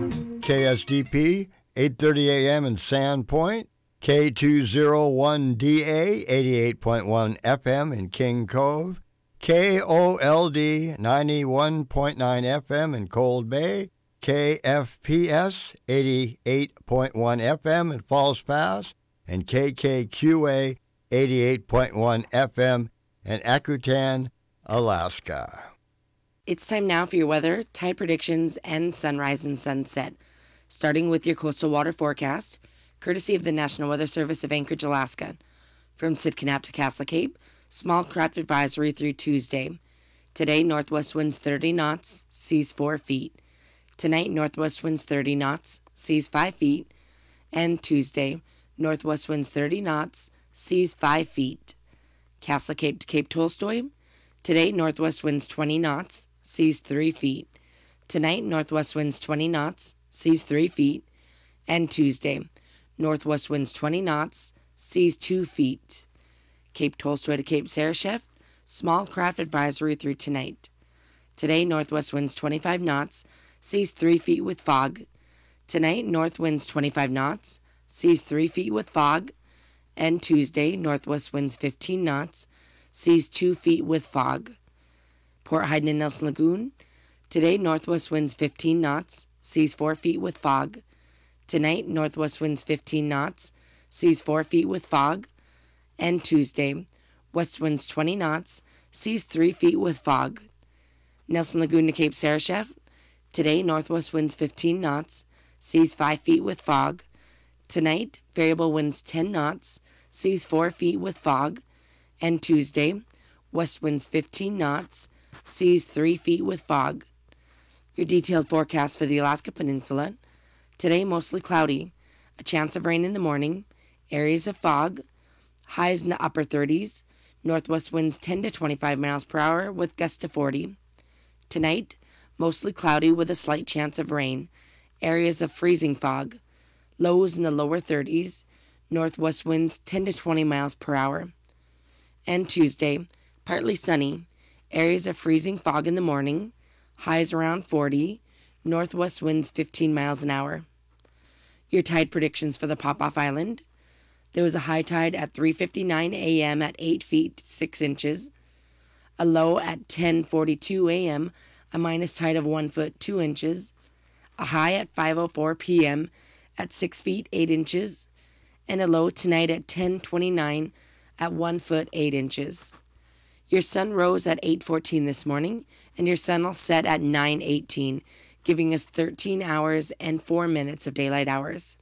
KSDP, 8:30 a.m. in Sandpoint, K201DA, 88.1 FM in King Cove, KOLD, 91.9 FM in Cold Bay, KFPS, 88.1 FM in Falls Pass, and KKQA, 88.1 FM in Akutan, Alaska. It's time now for your weather, tide predictions, and sunrise and sunset. Starting with your coastal water forecast, courtesy of the National Weather Service of Anchorage, Alaska. From Sitka to Castle Cape, small craft advisory through Tuesday. Today, northwest winds 30 knots, seas 4 feet. Tonight, northwest winds 30 knots, seas 5 feet. And Tuesday, northwest winds 30 knots, seas 5 feet. Castle Cape to Cape Tolstoy. Today, northwest winds 20 knots, seas 3 feet. Tonight, northwest winds 20 knots, seas 3 feet. And Tuesday, northwest winds 20 knots, seas 2 feet. Cape Tolstoy to Cape Sarashef, small craft advisory through tonight. Today, northwest winds 25 knots, seas 3 feet with fog. Tonight, north winds 25 knots, seas 3 feet with fog. And Tuesday, northwest winds 15 knots, seas 2 feet with fog. Port Heiden and Nelson Lagoon. Today, northwest winds 15 knots, seas 4 feet with fog. Tonight, northwest winds 15 knots, seas 4 feet with fog. And Tuesday, west winds 20 knots, seas 3 feet with fog. Nelson Lagoon to Cape Sarashef. Today, northwest winds 15 knots, seas 5 feet with fog. Tonight, variable winds 10 knots, seas 4 feet with fog. And Tuesday, west winds 15 knots, seas 3 feet with fog. Your detailed forecast for the Alaska Peninsula. Today, mostly cloudy, a chance of rain in the morning, areas of fog, highs in the upper 30s, northwest winds 10 to 25 miles per hour with gusts to 40. Tonight, mostly cloudy with a slight chance of rain, areas of freezing fog, lows in the lower 30s, northwest winds 10 to 20 miles per hour. And Tuesday, partly sunny, areas of freezing fog in the morning, highs around 40, northwest winds 15 miles an hour. Your tide predictions for the Popoff Island. There was a high tide at 3:59 a.m. at 8 feet 6 inches, a low at 10:42 a.m., a minus tide of 1 foot 2 inches, a high at 5:04 p.m. at 6 feet 8 inches, and a low tonight at 10:29 at 1 foot 8 inches. Your sun rose at 8:14 this morning, and your sun will set at 9:18, giving us 13 hours and 4 minutes of daylight hours.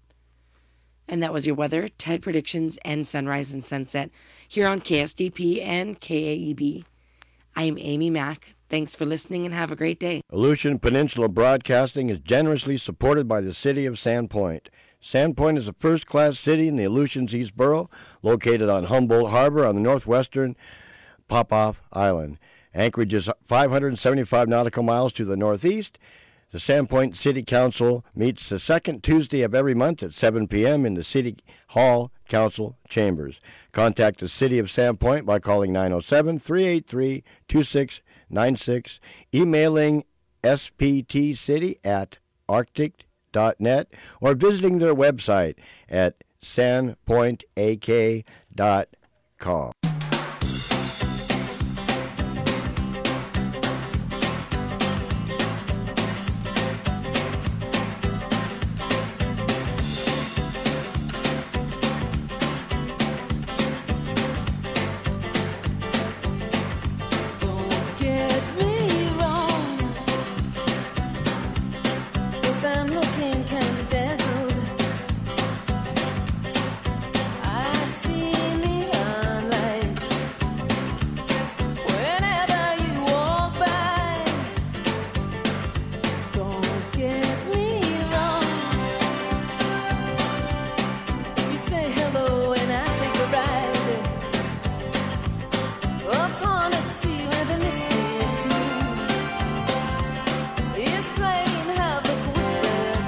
And that was your weather, tide predictions, and sunrise and sunset here on KSDP and KAEB. I am Amy Mack. Thanks for listening and have a great day. Aleutian Peninsula Broadcasting is generously supported by the City of Sandpoint. Sandpoint is a first-class city in the Aleutians East Borough, located on Humboldt Harbor on the northwestern Popoff Island. Anchorage is 575 nautical miles to the northeast. The Sandpoint City Council meets the second Tuesday of every month at 7 p.m. in the City Hall Council Chambers. Contact the City of Sandpoint by calling 907-383-2696, emailing sptcity@arctic.net, or visiting their website at sandpointak.com. Playing havoc with the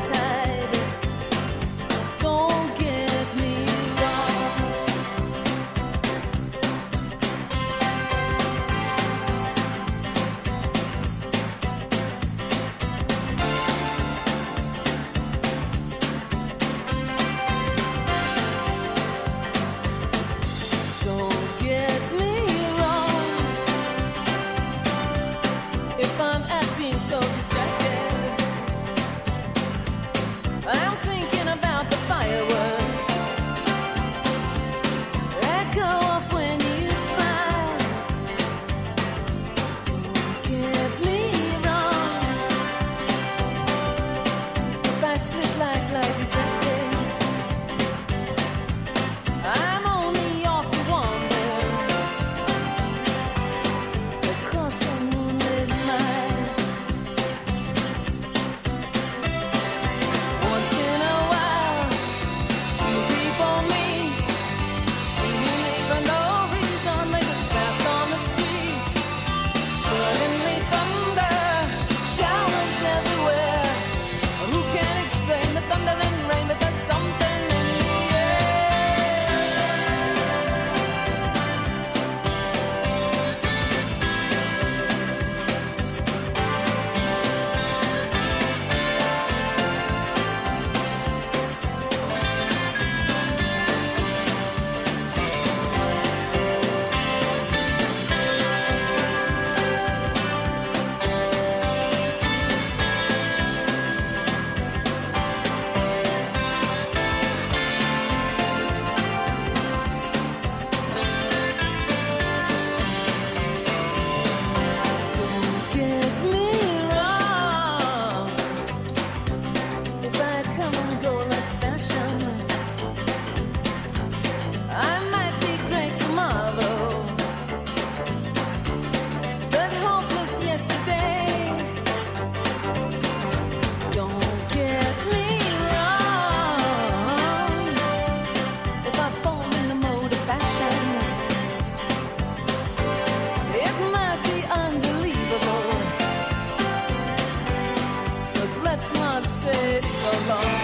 let's not say so long.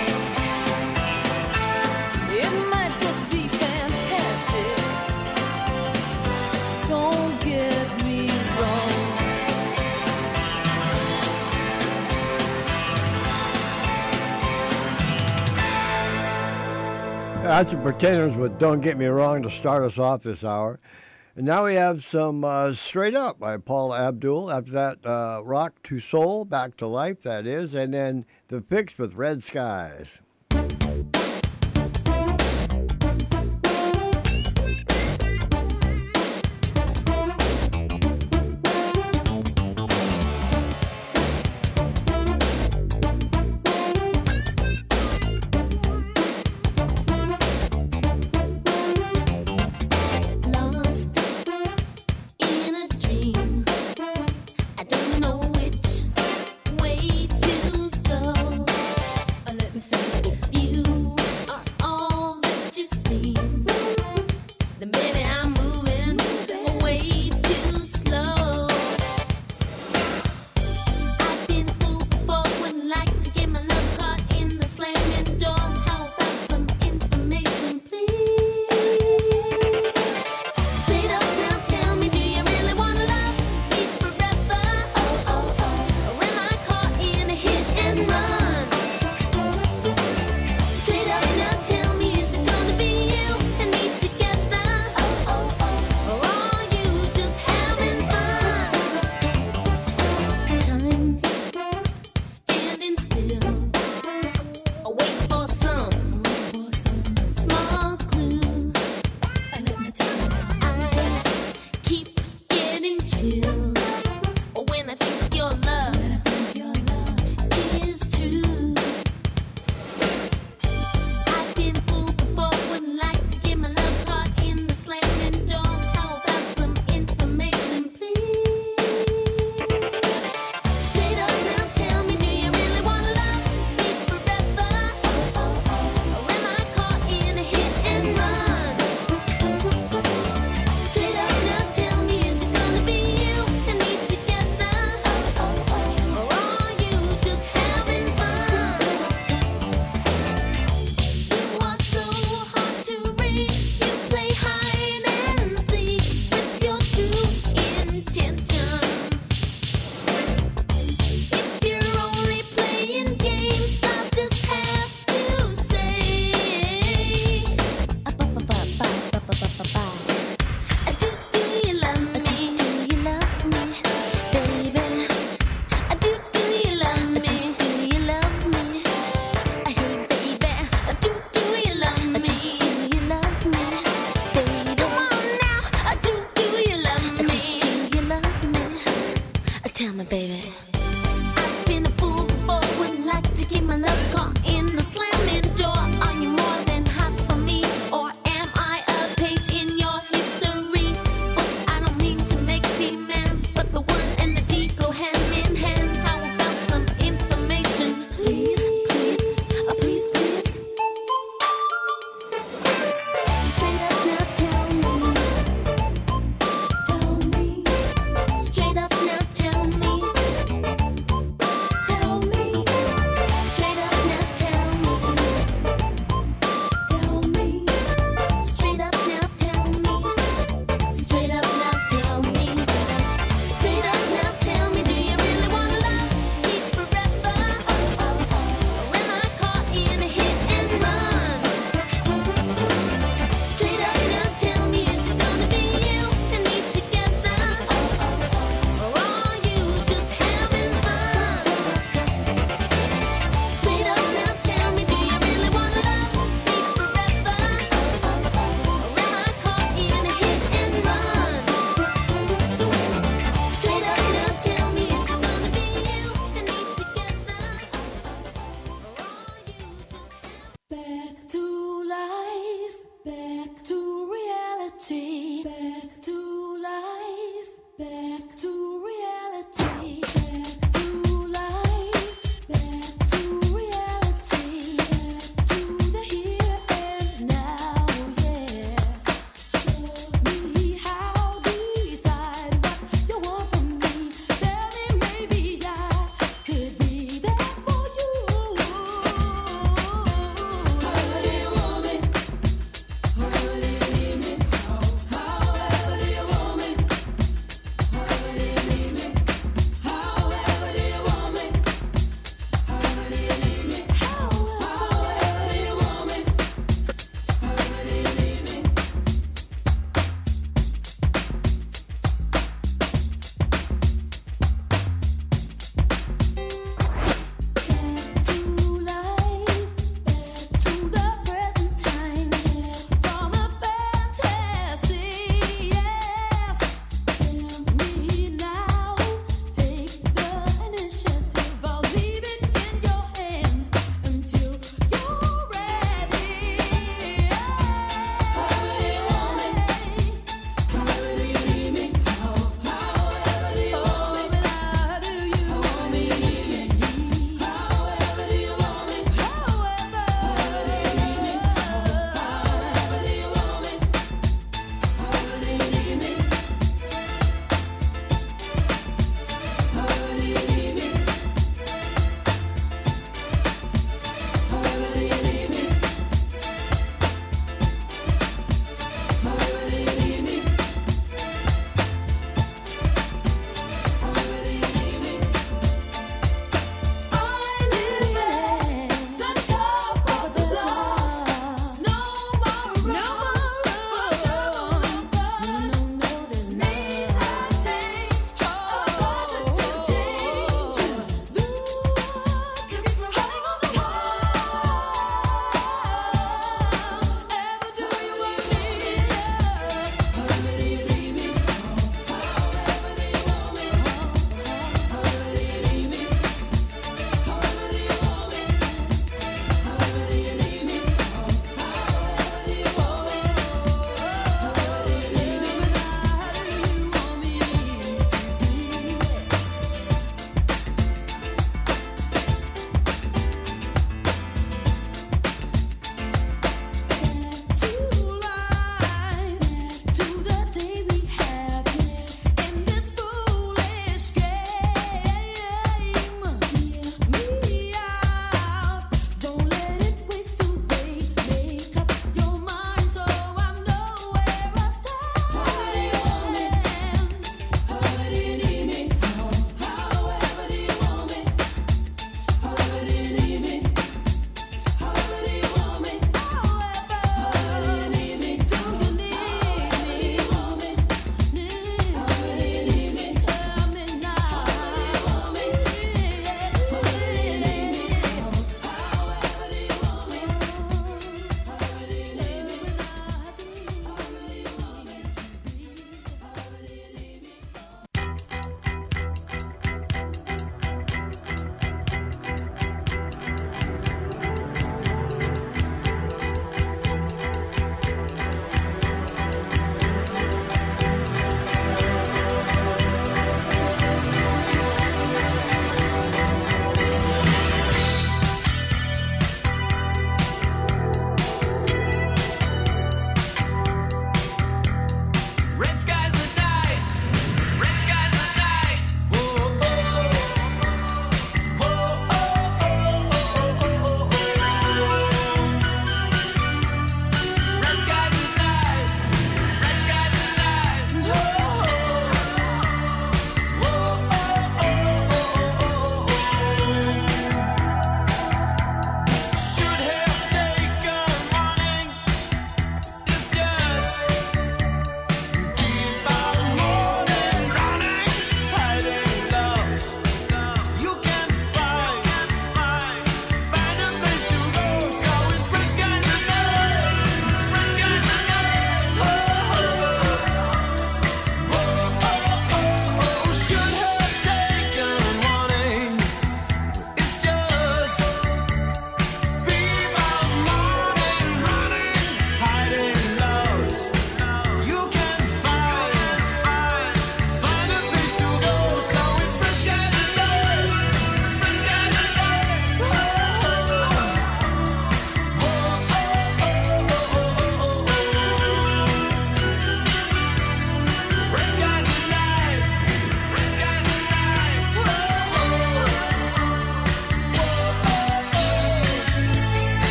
It might just be fantastic. Don't get me wrong. That's the Pretenders with Don't Get Me Wrong to start us off this hour. And now we have some Straight Up by Paul Abdul. After that, Rock to Soul, Back to Life, that is. And then The Fix with Red Skies. Let me say it.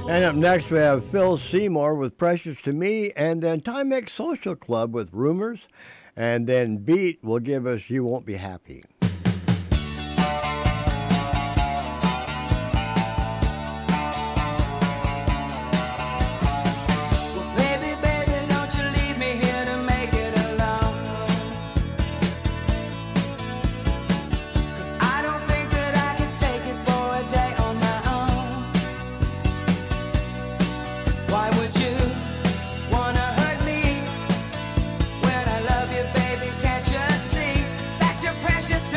And up next, we have Phil Seymour with Precious to Me, and then Timex Social Club with Rumors, and then Beat will give us You Won't Be Happy. Precious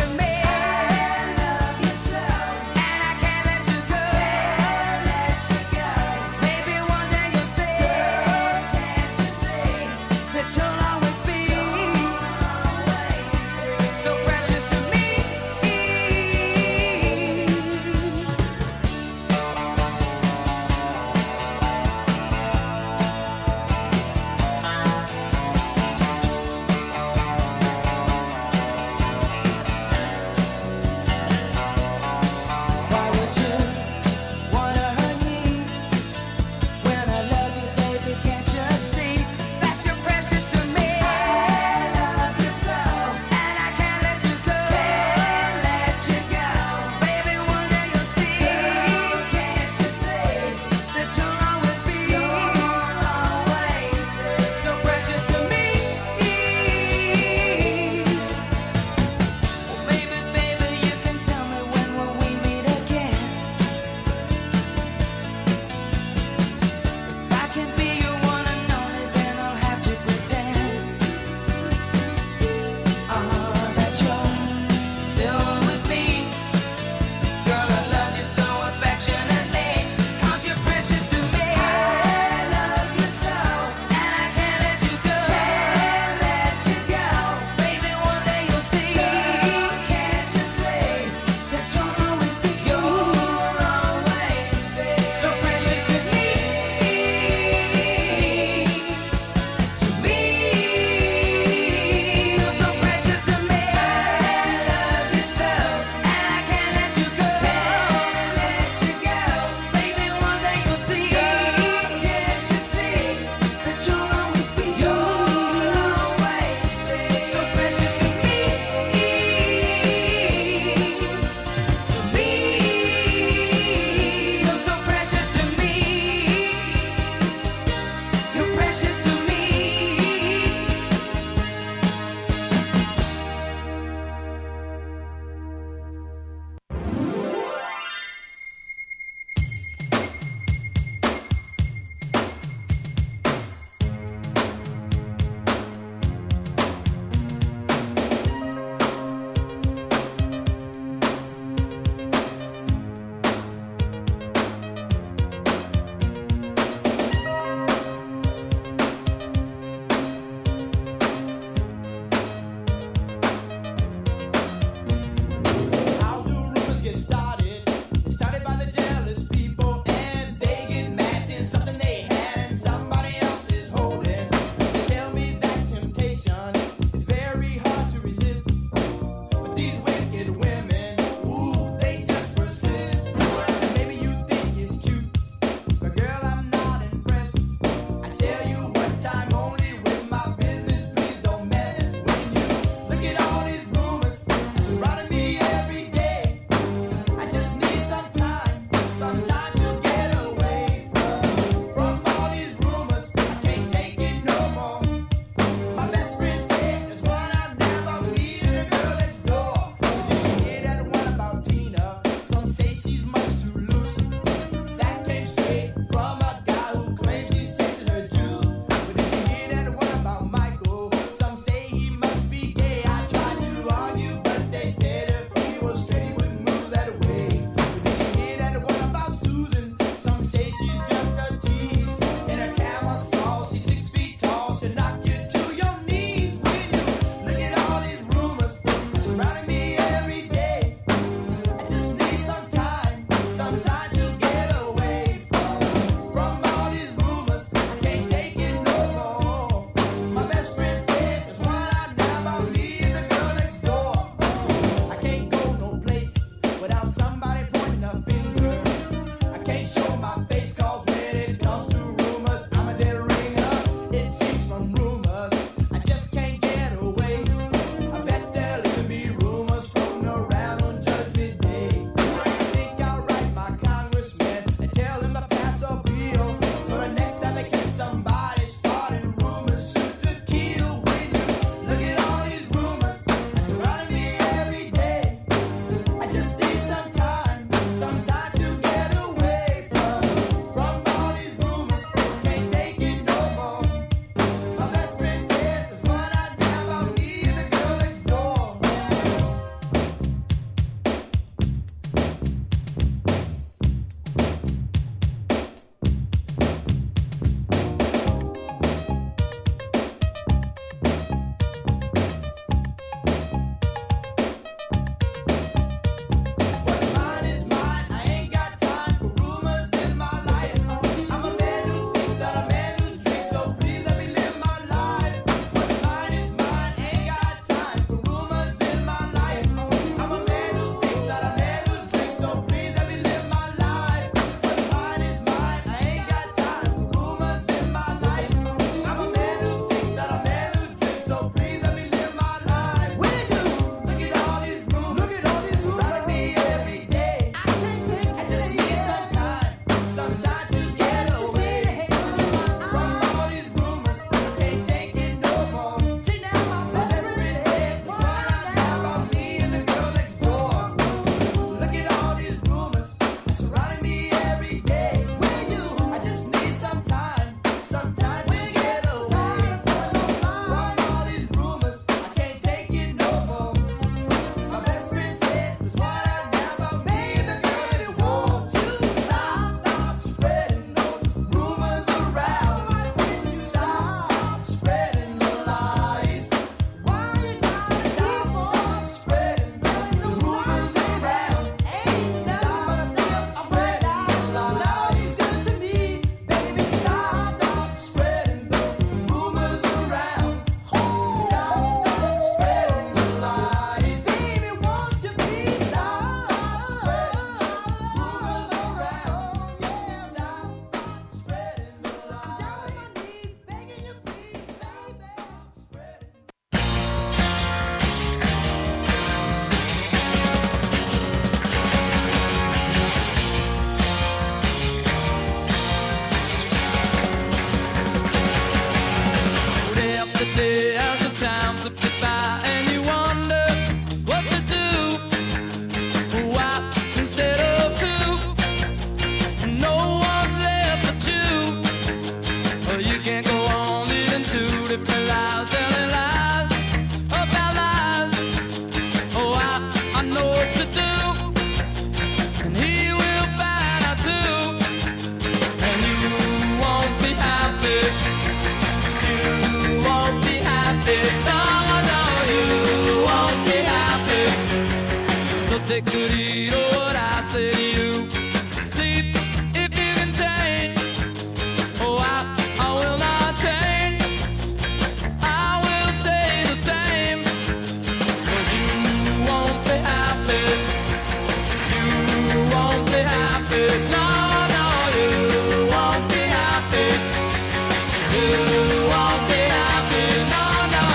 take good heed of what I say to you. See if you can change. Oh, I will not change. I will stay the same. 'Cause you won't be happy. You won't be happy. No, no, you won't be happy. You won't be happy. No, no.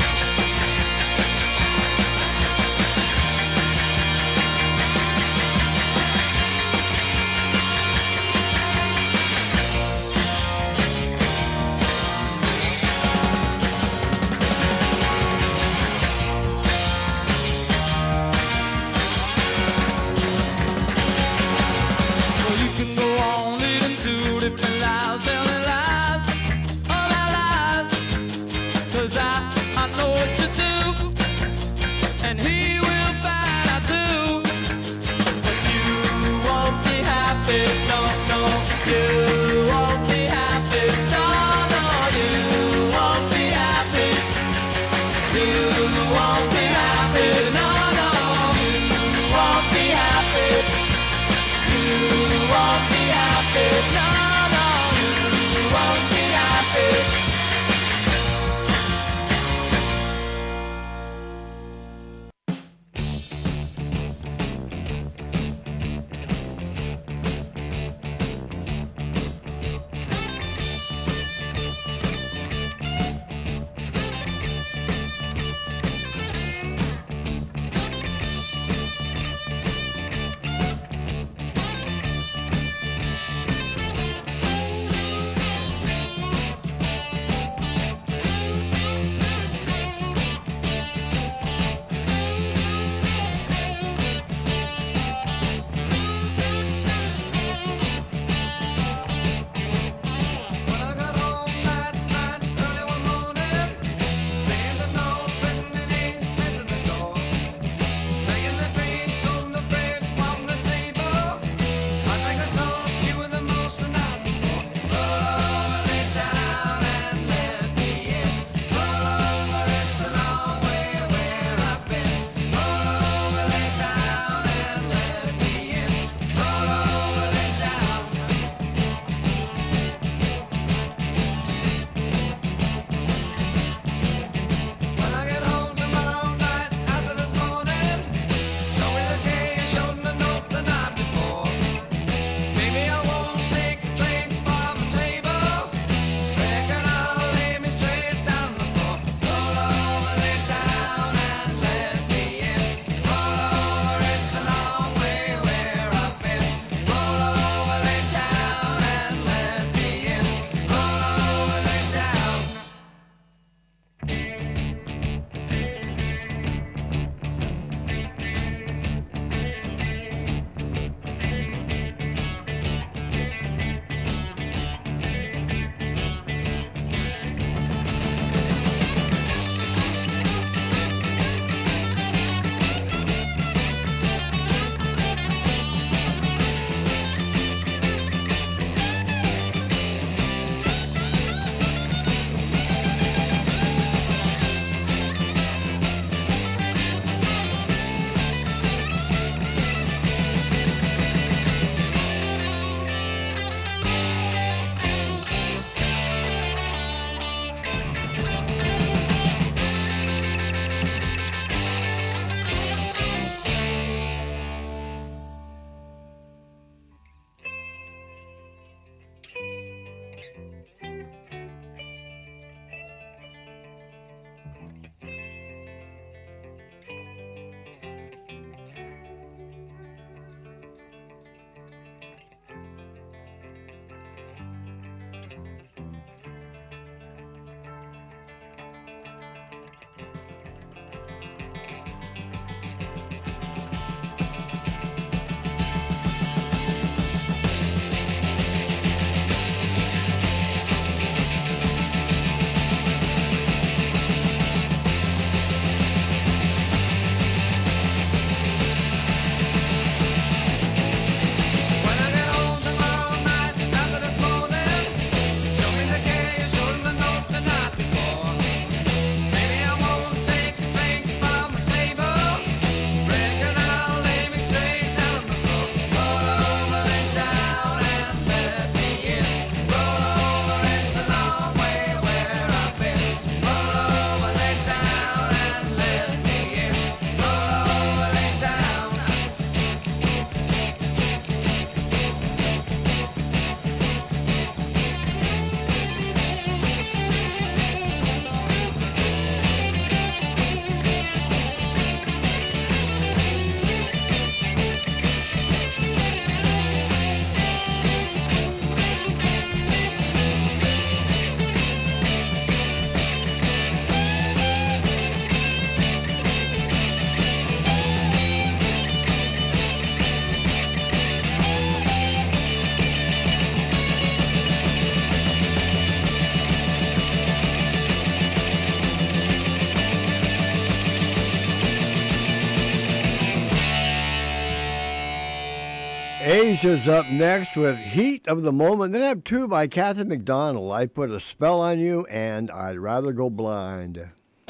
So you can go on leading two different lives, telling lies about lies. 'Cause I know what you do, and he will find out too. But you won't be happy, no, no, you won't be happy, no, no, you won't be happy. You won't be happy, no, no, you won't be happy. You won't be happy, no, no, you won't be happy. Acacia's up next with Heat of the Moment. Then I have two by Kathy McDonald. I Put a Spell on You and I'd Rather Go Blind.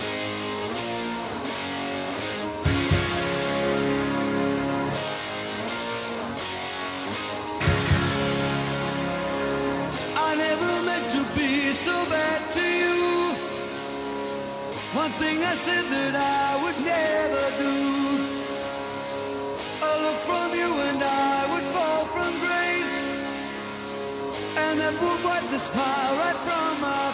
I never meant to be so bad to you. One thing I said that I would never do. A look from you and I would fall from grace, and that would wipe the smile right from my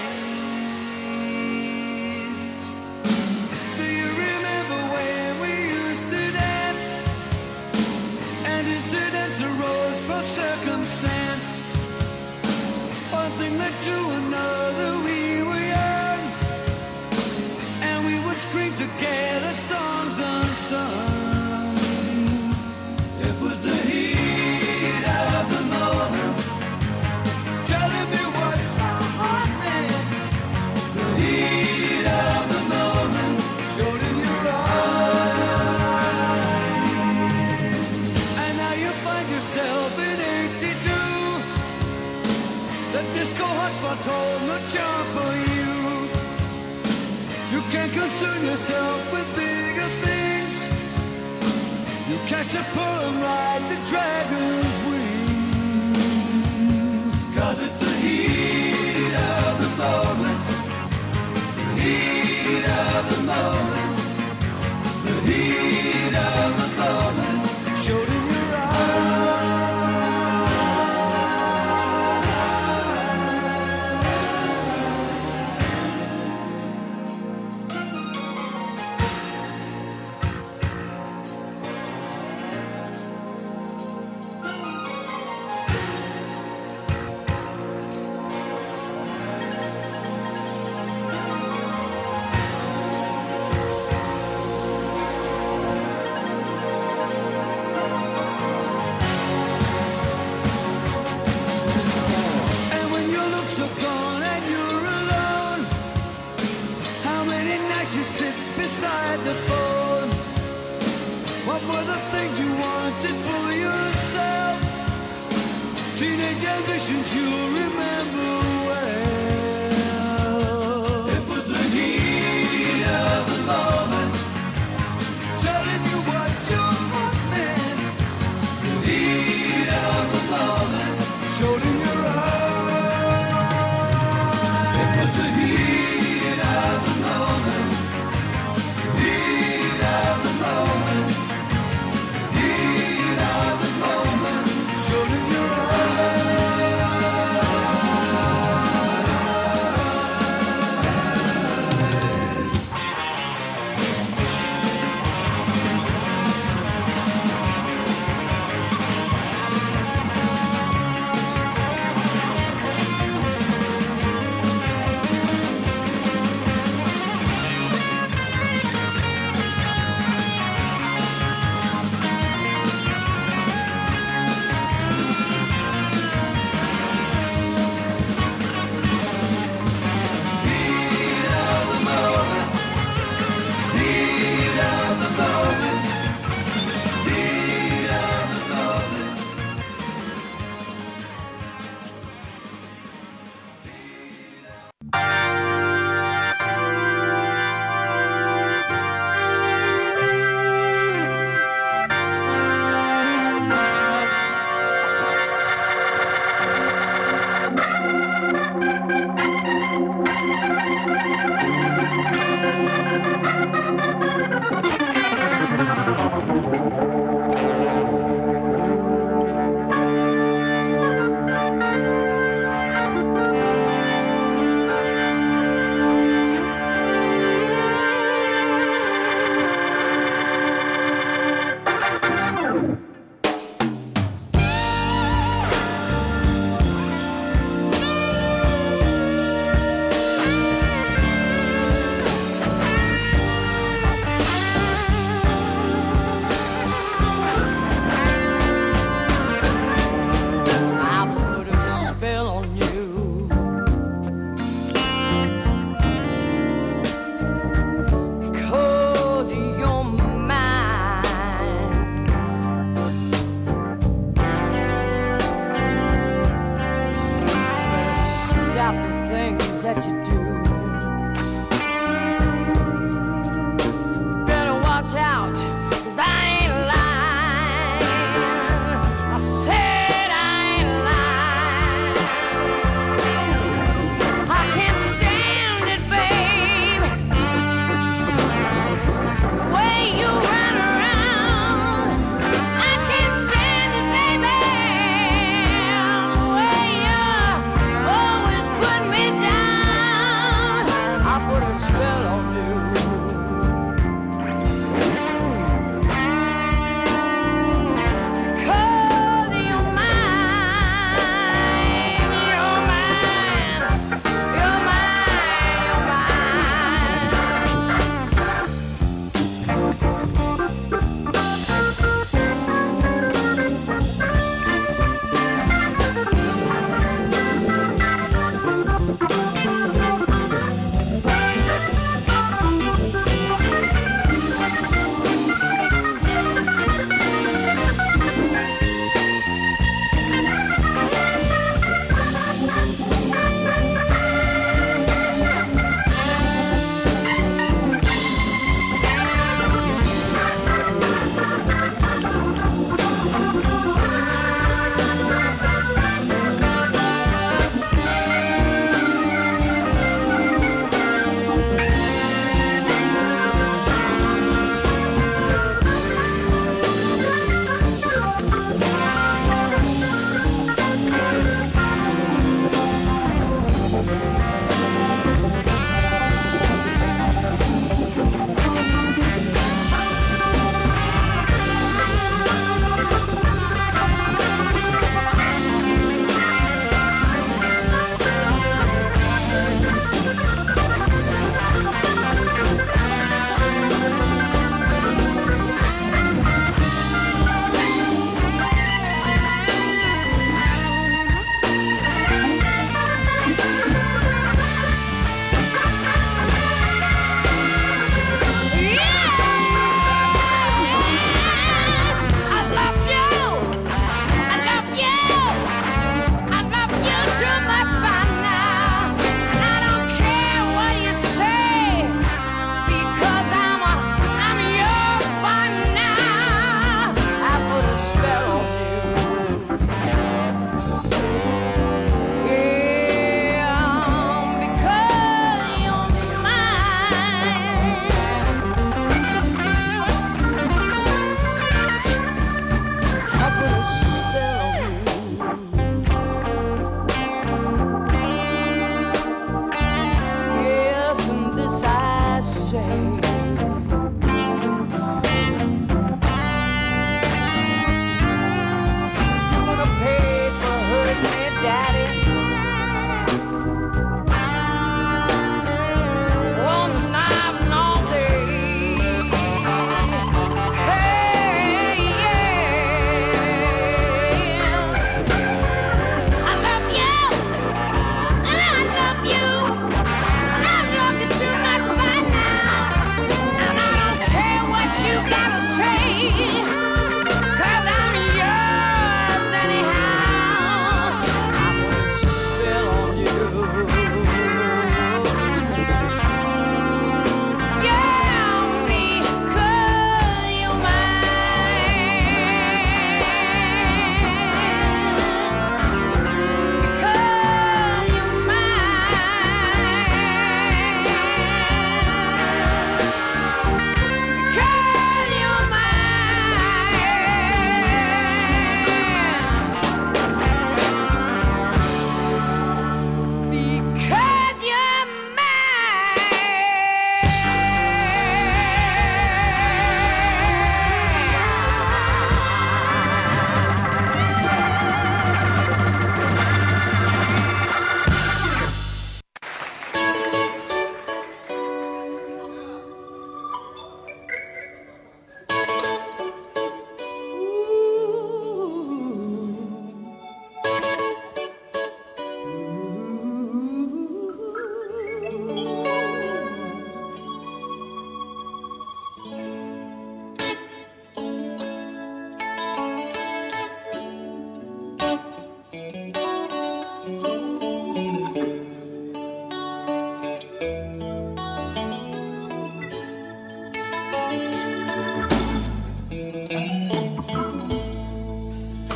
face. Do you remember when we used to dance, and incidents arose from circumstance? One thing led to another, we were young, and we would scream together songs unsung. It was the heat of the moment, telling me what my heart meant. The heat of the moment showed in your eyes. And now you find yourself in 82. The disco hotspots hold no charm for you. You can't concern yourself with bigger things. You catch a pull and ride the dragon's wings. 'Cause it's the heat of the moment. The heat of the moment. The heat of the moment showed in your eyes. Are gone and you're alone. How many nights you sit beside the phone? What were the things you wanted for yourself? Teenage ambitions you remember well. It was the heat of the moment, telling you what your heart meant. The heat of the moment showed in your eyes. The heat of the moment, heat of the moment, heat of the moment, showed in your eyes.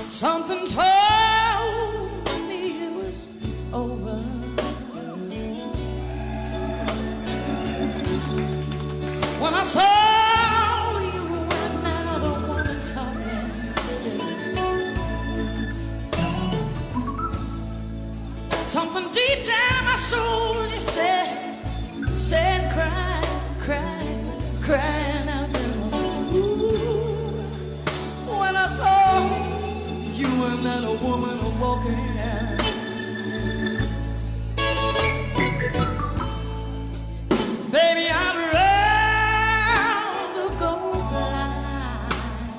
Something told me it was over. When I saw you and another woman talking, something deep down my soul just said, crying out there. Ooh, when I saw you and another woman walking out. Baby, I'm around the gold line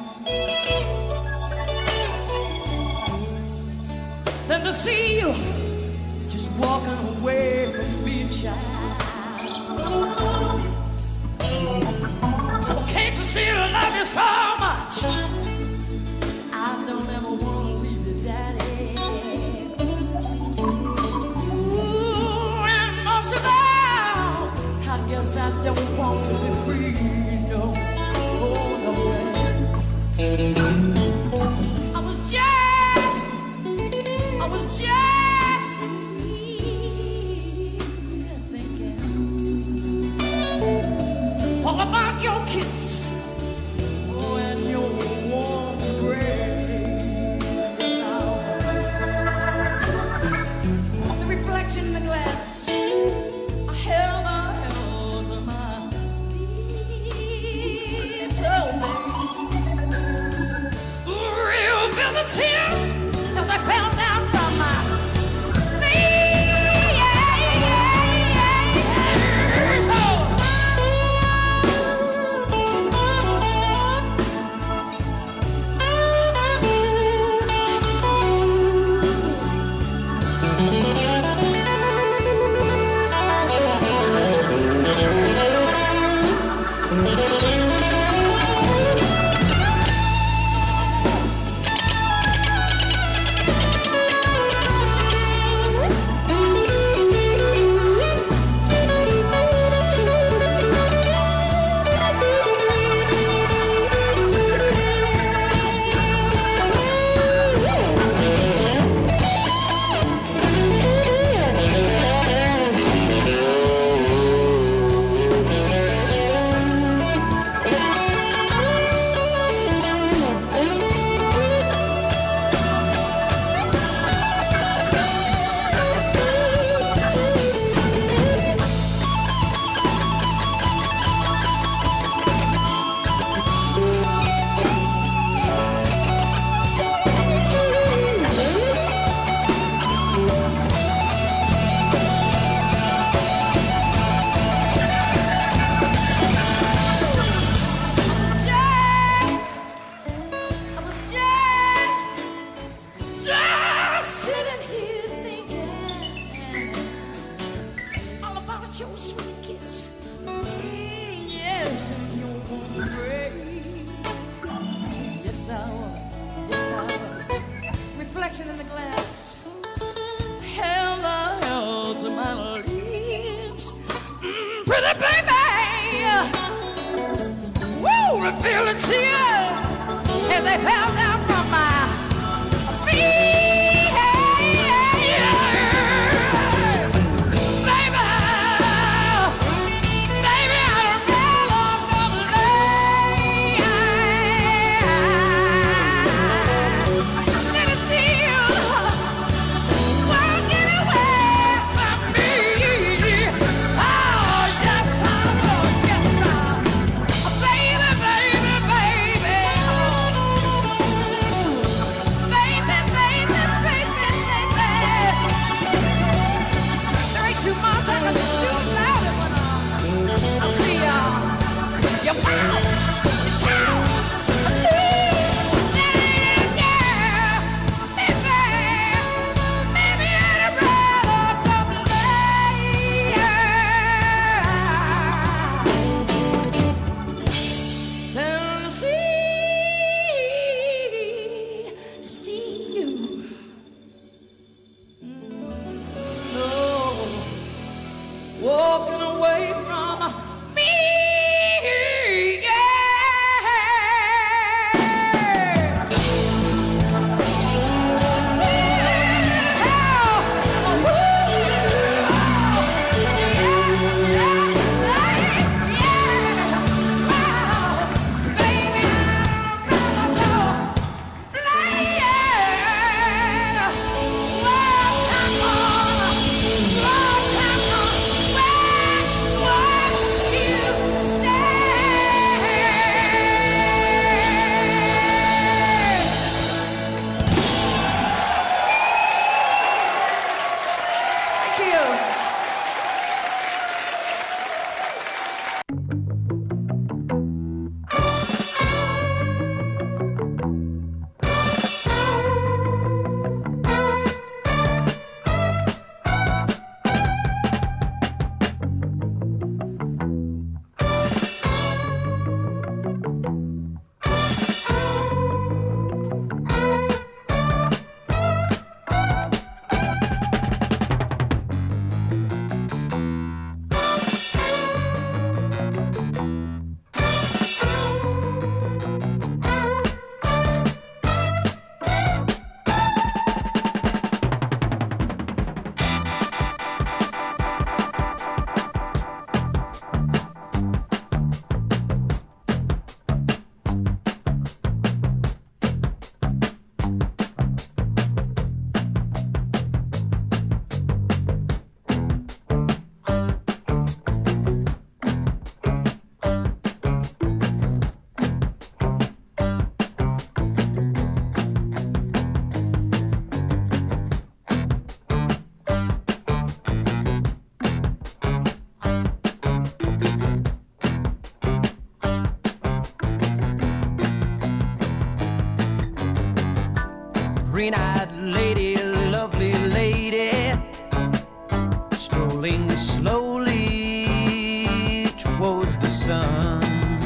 than to see you just walking away from me, child. Oh, can't you see I love you so much? I don't ever want to leave you, Daddy. Ooh, and most of all, I guess I don't want to be free, no. Oh, no. I was just thinking all about your kiss, oh, and your warm embrace. The reflection in the glass, I held to my lips, real bitter tears as I fell down from my feet. Reflection in the glass, held to my lips, pretty baby, woo, revealing tears as they fell down from my feet. Green-eyed lady, lovely lady, strolling slowly towards the sun.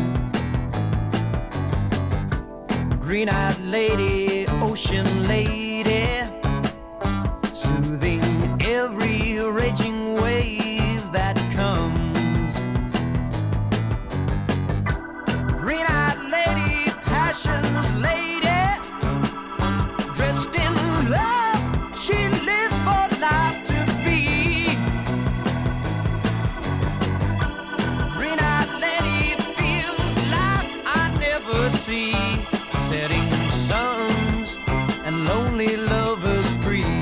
Green-eyed lady, ocean lady, soothing every raging wave that comes. Green-eyed lady, passion's lady, dressed in love, she lives for life to be. Green-eyed lady feels life I never see, setting suns and lonely lovers free.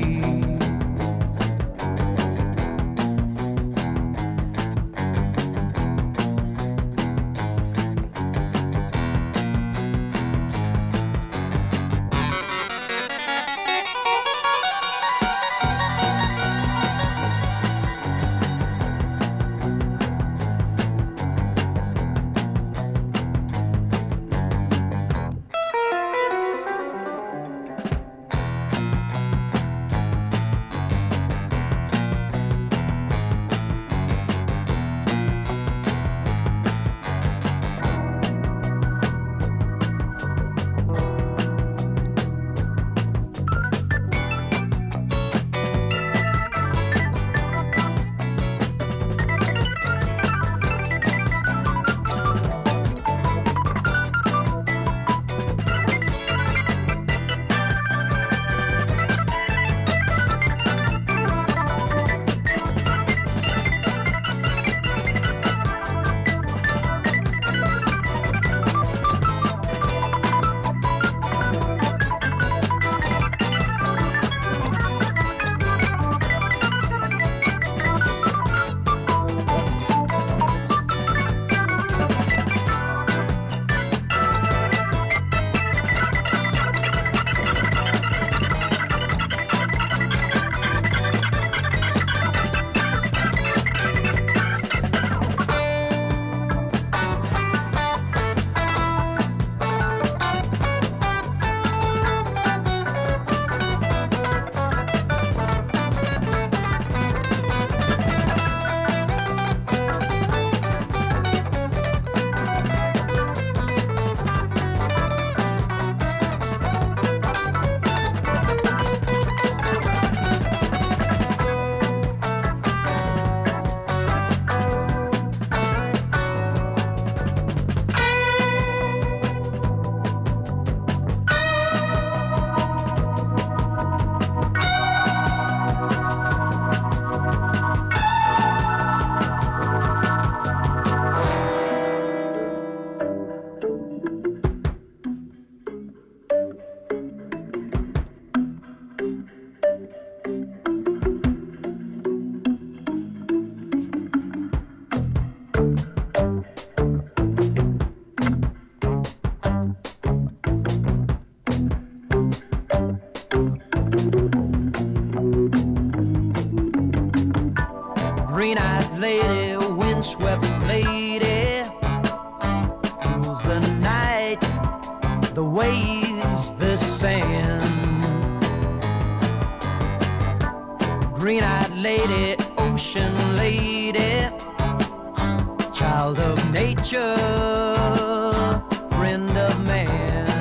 Green-eyed lady, windswept lady, rules the night, the waves, the sand. Green-eyed lady, ocean lady, child of nature, friend of man.